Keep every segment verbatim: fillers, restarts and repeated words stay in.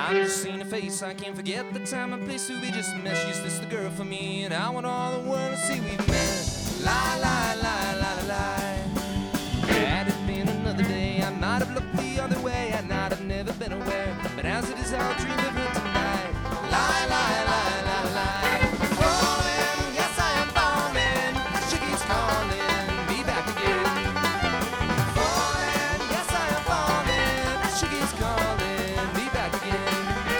I'm just seeing a face, I can't forget the time and place where we just met. She's just the girl for me, and I want all the world to see we've met. La la la la la la. Had it been another day, I might have looked the other way, I might have never been aware. But as it is, I'll dream of her tonight. La la la la la. Falling, yes I am falling. She keeps calling me back again. Falling, yes I am falling. She keeps calling me back again.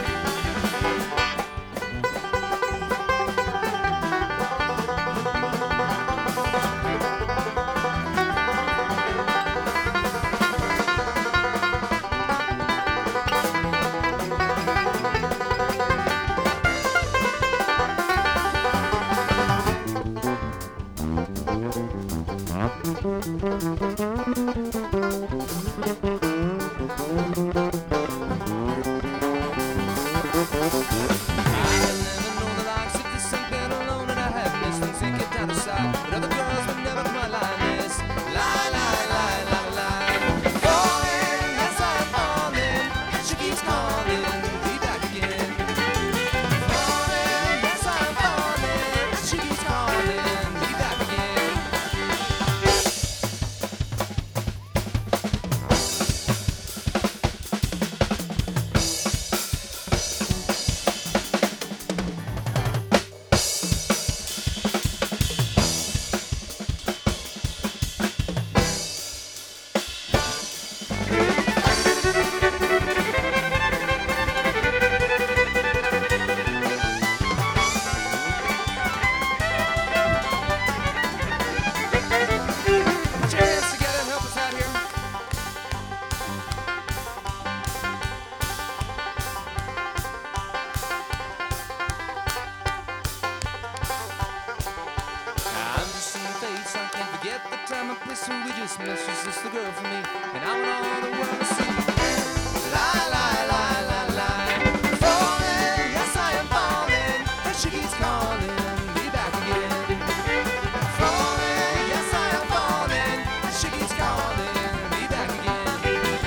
We just met, she's just the girl for me, and I want all the world to see. La la la la la. Falling, yes I am falling, and she keeps calling me back again. Falling, yes I am falling, and she keeps calling me back again.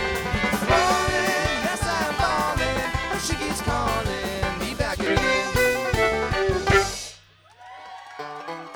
Falling, yes I am falling, and she keeps calling me back again.